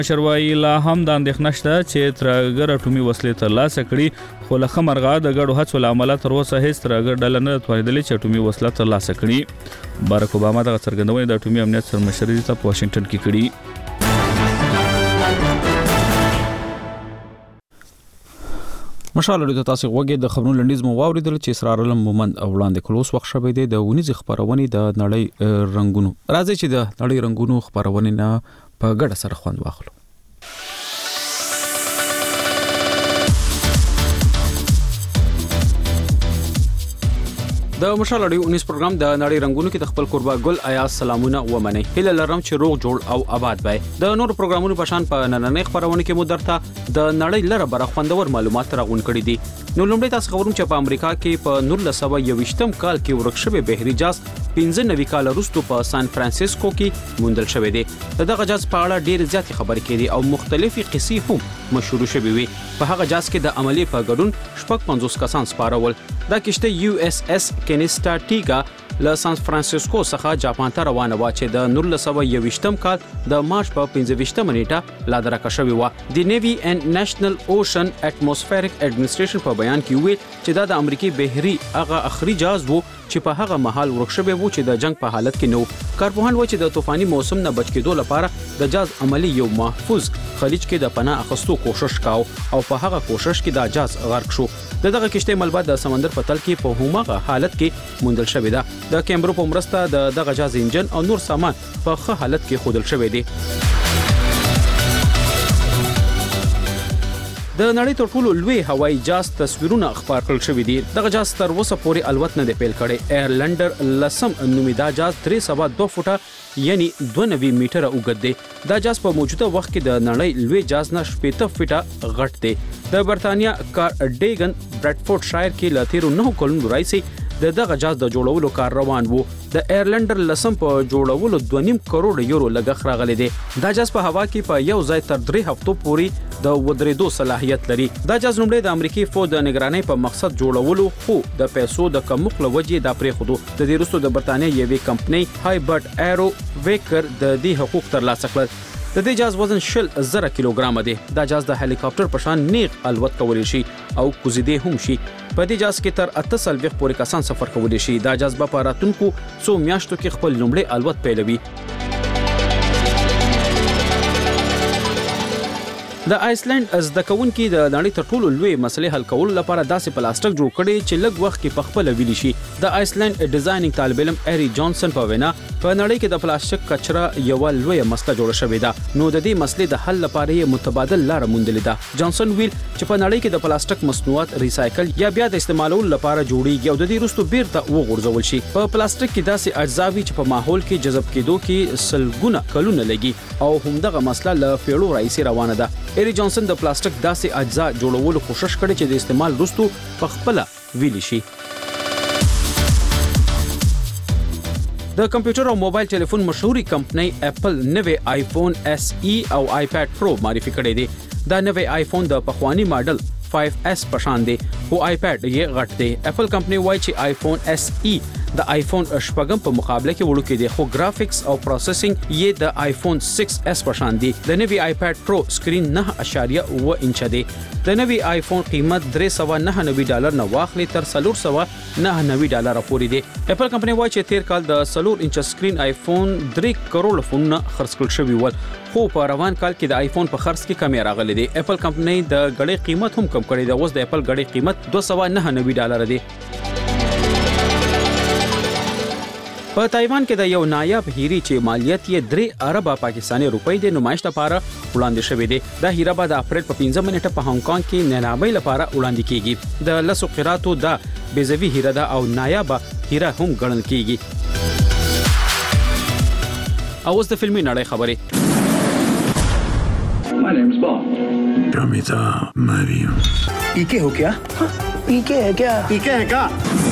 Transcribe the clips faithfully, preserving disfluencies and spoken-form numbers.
شروایي لا هم د اندېښنه شته چې ترهګر اټومي وسلې ترلاسه کړي، خو له ښه مرغه د ګډو هڅو له امله تر اوسه هېڅ ترهګر ډله نه ده توانېدلې چې اټومي وسله ترلاسه کړي. باراک اوباما دغه څرګندونې د اټومي امنیت سرمشري ته په واشنګټن کې کړي. مشال لري تاسو وګورئ د خبرونو لنډیز مو واوریدل چې اسرار علم مومند او وړاندې کلوس وخت شوه دی د ونیز خبرونه د نړۍ رنگونو راځي چې د نړۍ رنگونو خبرونه نه په ګډه سره خوند واخلو. د مشال لري ونیز پروګرام د نړۍ رنگونو کې د خپل قربا ګل آیا سلامونه و منی هله لرم چې روغ جوړ او آباد وي. د نور پروګرامونو په شان په نننۍ خبرونه کې مو درته د نړۍ لره بر خوندور معلومات راغون کړي دي. نو لومړی تاسو خبرونه چې په امریکا کې په نولس سوه یوویشتم کال کې ورک شوی بحري جاز پنځه نوي کال وروسته په سان فرانسیسکو کې موندل شوی دی. دغه جاز په اړه ډېر زیات خبرې کړي او مختلفي قصې هم مشهور شوي وي. په هغه جاز کې د عملی په ګډون شپږ پنځوس کسان سپارول. دا کشته یو اس اس کینسټاټیګا له سان فرانسیسکو څخه جاپان ته روانه و چې د نولس سوه یوویشتم کال د مارچ په پنځه ویشتمه نیټه لا درکه شوې و. د نیوی اینڈ نېشنل اوشن اټموسفیریک اډمنسټریشن په بیان کې ویل چې دا د امریکای بحري هغه اخري جاز وو چې په هغه محل ورک شوی وو چې د جنگ په حالت کې نو. کارپوهان وایي چې د طوفاني موسم نه بچ کېدو لپاره د جاز عملی یو محفوظ خلیج کې د پناه اخستو کوشش کاو او په هغه کوشش کې د جاز غرق شو. دغه کشته ملبا د سمندر په تل کې په هماغه حالت کې موندل شوې ده. د کیمرو په مرسته د دغه جاز انجن او نور سامان په ښه حالت کې خودل شوی دی. د نړۍ تر ټولو لوی هوایي جاز تصویرونه خبر کړل شوې دي. دغه جاز تر اوسه پورې الوت نه دی پیل کړی. ایرلندر لسم نومي دا جاز درې سوه دوه فوټه یعنی دوه نوي میټره اوږد دی. دا جاز په موجوده وخت کې د نړۍ لوی جاز نه شپږ فټه غټ دی. د برتانیا کارډیګن برډفورډ شایر کې لا تیرو نه کلونو راځي د دغه جاز د جوړولو کار روان وو. د ایرلندر لسم په جوړولو دوه نیم کروڑ یورو لګښت راغلی دی. دا جاز په هوا کې په یو ځای تر درې هفتو پورې د ودرېدو صلاحیت لري. دا جاز لومړی د امریکای فوج د نگرانۍ په مقصد جوړولو خو د پیسو د کمښت له وجې دا پرېښودو. د دې وروسته د برتانیا یوې کمپنۍ هایبرټ ایرو ویکر د دې حقوق ترلاسه کړل. د دې جاز وزن شل زره کیلوګرام دی. دا جاز د هلیکاپټر په شان نیغ الوت کولی شي او کوزیدې هم شي. په دې جاز کې تر اته سلويخ پورې کسان سفر کولی شي. دا جاز په راتلونکو څو میاشتو کې خپل لومړی الوت پیلوي. د آیسلند زده کوونکي د نړۍ تر ټولو لوی مسلې حل کولو لپاره داسې پلاستیک جوړ کړي چې لږ وخت کې په خپل ویلي شي. د آیسلند ډیزاینینګ طالب علم ایری جانسن په وینا په نړۍ کې د پلاستیک کچرا یو لوی مسله جوړه شوې ده. نو د دې مسلې د حل لپاره یې متبادل لار موندلې ده. جانسن ویل چې په نړۍ کې د پلاستیک مصنوعات ریسایکل یا بیا د استعمالولو لپاره جوړیږي او د دې وروسته بیرته وغورځول شي. په پلاستیک کې داسې اجزاوي چې په ماحول کې جذب کېدو کې سلګونه کلونه لګي او همدغه مسله له پیړو راځي روانه ده. ایری جانسن د پلاستیک داسې اجزا جوړولو کوشش کړي چې د استعمال وروسته په خپل ویلي شي. د کمپیوټر او موبایل ټلیفون مشهوري کمپنۍ اپل نوې آیفون اس ای او آیپاد پرو معرفي کړي دي. دا نوې آیفون د پخوانی ماډل فایو اس په شان دی او آیپاد یې غټ دی. اپل کمپنۍ وایي چې آیفون اس ای د آیفون شپږم په مقابله کې وړوکی دی خو ګرافیکس او پروسیسینګ یې د آیفون سکس اس په شان دی. د نوي آیپاد پرو سکرین نه اعشاریه اوه انچ دی. د نوي آیفون قیمت درې سوه نهه نوي ډالر نه واخلي تر څلور سوه نهه نوي ډالر پورې دی. اپل کمپنۍ وایي چې تیر کال د څلور انچ سکرین آیفون درې کروڑ فونونه خرڅ کړل شوي ول خو په روان کال کې د آیفون په خرڅ کې کمی راغلی دی. اپل کمپنۍ د غړې قیمت هم کم کړی دی. اوس د اپل غړې قیمت دوه سوه نهه نوي ډالر دی. په تایوان کې د یو نایاب هیري چې مالیت یې درې اربه پاکستاني روپۍ د نمایش لپاره وړاندې شوې دی. دا هیره به د اپریل په پنځمه نیټه په هانګ کانګ کې نیلامۍ لپاره وړاندې کیږي. د لسو قراتو دا بیزوي هیره ده او نایابه هیره هم ګڼل کیږي. اوس د فلمي نړۍ خبرې. My name's Bond. Prometa Mario. ¿Y qué ho kya? ¿Y qué है क्या? ¿Y qué है क्या?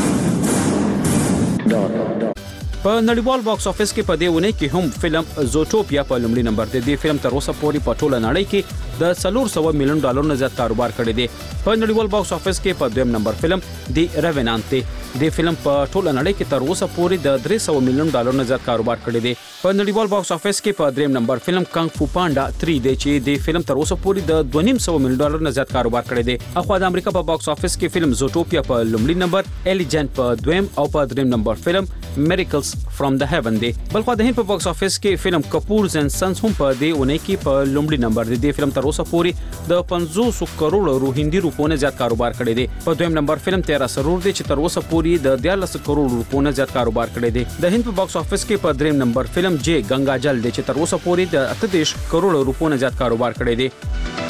په نړیوال باکس افیس کې په دې ونه کې هم فلم زوټوپیا په لومړي نمبر دی. د فلم تر اوسه پورې په ټوله نړۍ کې د څلور سوه میلیون ډالر نه زیات کاروبار کړی دی. په نړیوال باکس افیس کې په دویم نمبر فلم دی ریونانت دی. د فلم په ټوله نړۍ کې تر اوسه پورې د درې سوه میلیون ډالر نه زیات کاروبار کړی دی. په نړیوال باکس افیس کې په دریم نمبر فلم کانګ فو پاندا تhree دی چې د فلم تر اوسه پورې د دوه نیم سوه میلیون ډالر نه زیات کاروبار کړی دی. اخوا د امریکا په باکس افیس کې فلم زوټوپیا په لومړي نمبر، الیجنت په دویم او په دریم نمبر فلم میریکلز فرام د هیون دی. بلخو د هند په باکس افیس کې فلم کپورز اینڈ سنز هم په دې اونۍ کې په لومړي نمبر دی. د فلم تر اوسه پورې د پنځوس کروڑ روهندي روپو نه زیات کاروبار کړی دی. په دویم نمبر فلم تیرا سرور دی چې تر اوسه پورې د دیارلس کروڑ روپو نه زیات کاروبار کړی دی. د هند په باکس افیس کې په دریم نمبر فلم جے گنگا جل دی چې تر اوسه پورې د اته دېرش کروڑ روپو نه زیات کاروبار کړی دی.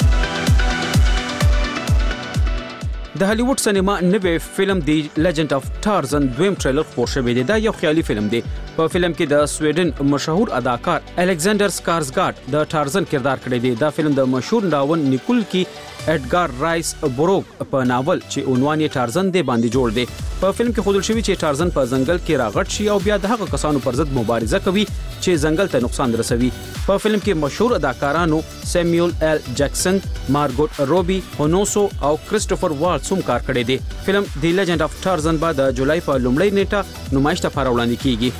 د هالیوډ سینما نوې فلم دی لیجند اف ټارزن دویم ټریلر خپور شوی دی. دا یو خیالي فلم دی. په فلم کې د سویډن مشهور اداکار الکساندر سکارزګارډ د ټارزن کردار کړی دی. دا فلم د مشهور ناول نیکول کې اډګار رایس بروګ په ناول چې عنوان یې ټارزن دی باندې جوړ دی. په فلم کې ښودل شوی چې ټارزن په ځنګل کې راغټ شي او بیا د هغه کسانو پر ضد مبارزه کوي چې ځنګل ته نقصان رسوي. په فلم کې مشهور اداکارانو سیمیول ایل جکسن، مارګوټ روبي، هونوسو او کریسټوفر والټس هم کار کړی دی. فلم دی لیجند اف ټارزن به د جولای په لومړۍ نیټه نمایش ته وړاندې کیږي.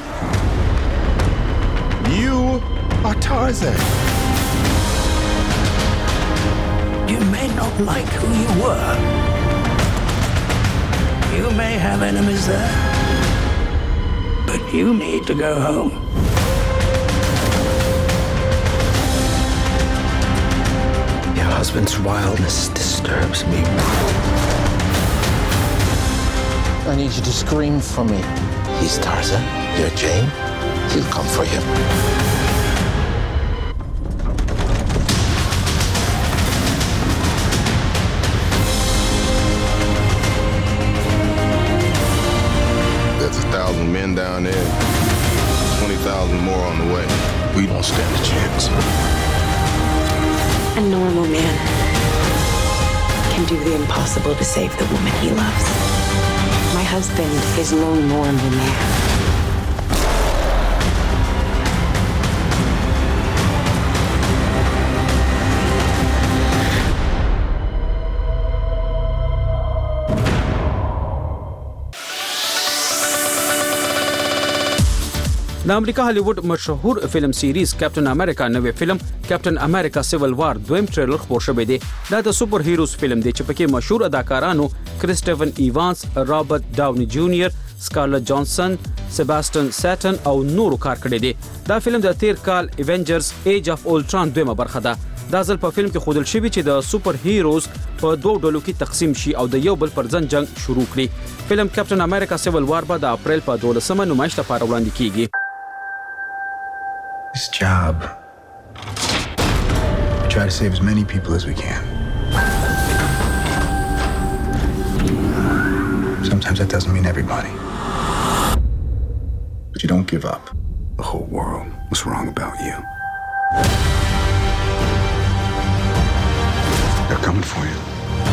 You are Tarzan. You may not like who you were. You may have enemies there. But you need to go home. Your husband's wildness disturbs me. I need you to scream for me. He's Tarzan. You're Jane. He'll come for you. There's a thousand men down there, twenty thousand more on the way. We don't stand a chance. A normal man can do the impossible to save the woman he loves. My husband is no normal man. د امریکا هالیوډ مشهور فلم سیریز کیپټن امریکا نوې فلم کیپټن امریکا سیول وار دویم ټریلر خپور شوی دی. دا د سپر هیروز فلم دی چې پکې مشهور اداکارانو کریسټوفن ایوانس، رابرټ ډاونی جونیئر، سکارلټ جانسن، سیباستین سیټن او نورو کار کړی دی. دا فلم د تیر کال ایونجرز ایج اف اولټران دویمه برخه ده. دا ځل په فلم کې ښودل شوی چې د سپر هیروز په دوه ډلو کې تقسیم شي او د یو بل پر ځان جنگ شروع کړي. فلم کیپټن امریکا سیول وار به د اپریل په دولسمه نمایش ته وړاندې کیږي. This job, we try to save as many people as we can. Sometimes that doesn't mean everybody. But you don't give up. The whole world was wrong about you. They're coming for you.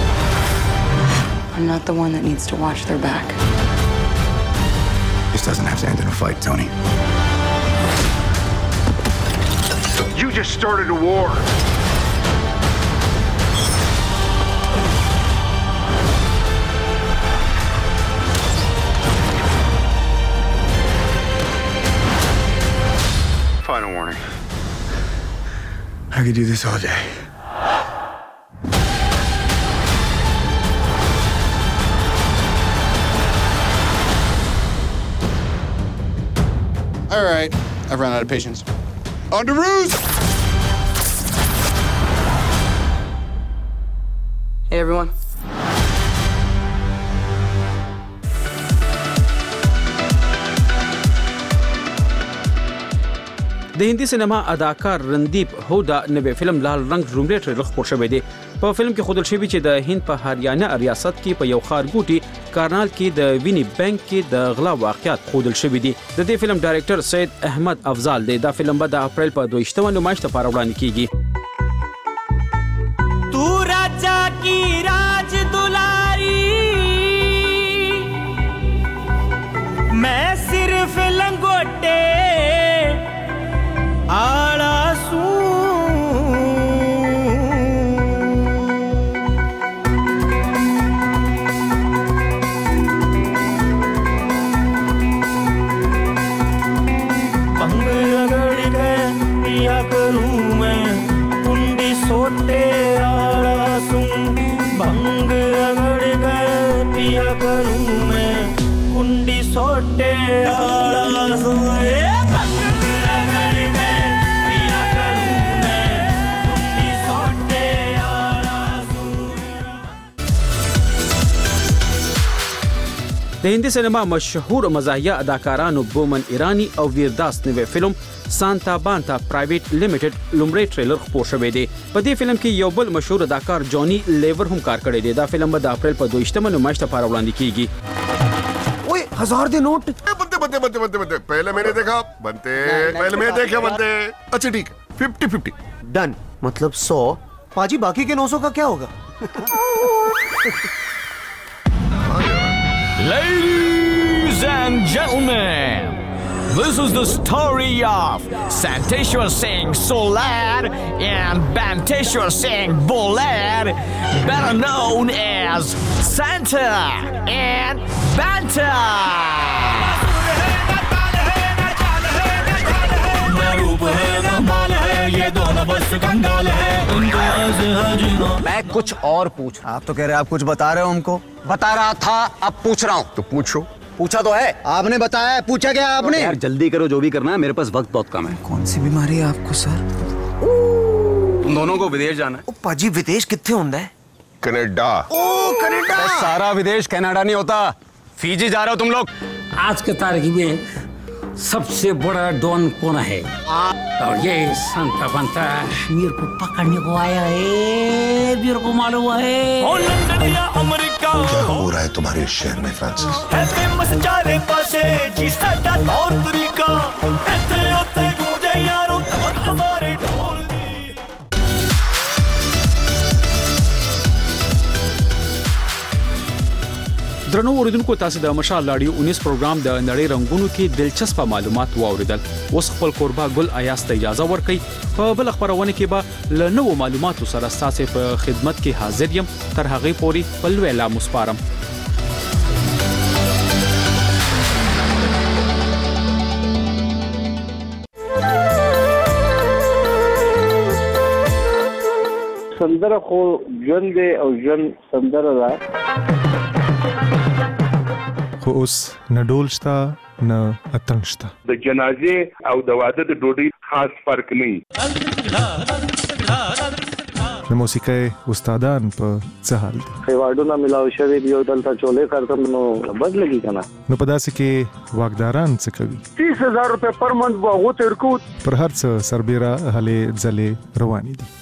I'm not the one that needs to watch their back. This doesn't have to end in a fight, Tony. You just started a war. Final warning. I could do this all day. All right, I've run out of patience. On to Ruse! Hey, everyone. د هندي سینما اداکار رندیپ هودا نوې فلم لال رنگ لومړی ټریلر خپور شوی دی. په فلم کې ښودل شوی چې د هند په هریانه ریاست کې په یو ښارګوټي کارنال کې د ویني بانک کې د غلا واقعیت ښودل شوی دی. د دې فلم ډایرکټر سید احمد افضال دی. دا فلم به د اپریل په دویشتمه نمایش ته وړاندې کیږي. تو راجا کی راج دلاری میں صرف لنگوٹے آڑا سوں پنگ सोटे आला सुन भंग रगड़ कर पिया करूं मैं कुंडी सोटे आला सुन भंग रगड़ कर पिया करूं मैं कुंडी सोटे आला सुन। د هندي سینما مشهور مزاحیه اداکارانو بومن ایرانی او ویرداس نوې فلم سانتا بانتا پرایویټ لیمیټډ لومړی ټریلر خپور شوی دی. په دې فلم کې یو بل مشهور اداکار جونی لیور هم کار کړی دی. دا فلم به د اپریل په دویشتمه نمایش لپاره وړاندې کیږي. ओए हजार दे नोट बनते बनते बनते बनते बनते पहले मैंने देखा बनते पहले मैंने देखा बनते अच्छा ठीक फिफ्टी फिफ्टी डन मतलब सौ पाजी बाकी के नौ सौ का क्या होगा? Ladies and gentlemen, this is the story of Santeshwar Singh Solar and Banteshwar Singh Bolar, better known as Santa and Banta. मैं कुछ और पूछ रहा। आप तो कह रहे आप कुछ बता रहे हो हमको। बता रहा था अब पूछ रहा हूँ। तो पूछो। पूछा तो है आपने, बताया है, पूछा क्या आपने? यार जल्दी करो, जो भी करना है, मेरे पास वक्त बहुत कम है। कौन सी बीमारी है आपको सर? तुम दोनों को विदेश जाना है। ओ पाजी विदेश कितने होंदा है? कनाडा। ओ कनाडा। सारा विदेश कनाडा नहीं होता, फीजी जा रहे हो तुम लोग। आज के तारीख में सबसे बड़ा डॉन कौन है? और ये संता बनता मेरे को पकड़ने को आया है, मेरे को मालूम है। ओ लंदन या अमेरिका क्या हो रहा है तुम्हारे शहर में फ्रांसिस? है फेमस चारे पासे जी साडा तौर तरीका ऐसे होते गूंजे यारों हमारे ढोल दी। درنو اوریدونکو تاسو د مشال لاډیو اونیس پروګرام د نړۍ رنگونو کې دلچسپ معلومات واوریدل. اوس خپل قربا ګل ایاس ته اجازه ورکړئ. په بل خبرونه کې به له نوو معلوماتو سره تاسو په خدمت کې حاضر یم. تر هغه پورې په لوی لا مسپارم. سندره خو ژوند دی او ژوند سندره ده. خو اوس نه ډول شته نه اتڼ شته. د جنازې او د واده د ډوډۍ خاص فرق نه. د موسیقۍ استادان په څه حال دي؟ خیواډونه ملاو شوي دي او دلته چولې کارتم نو بد لګي کنه. نو په داسې کې واکداران څه کوي؟ تیس هزار روپے پر منت به هغو ته ورکو. پر هر څه سربیره هلې ځلې روانې دي.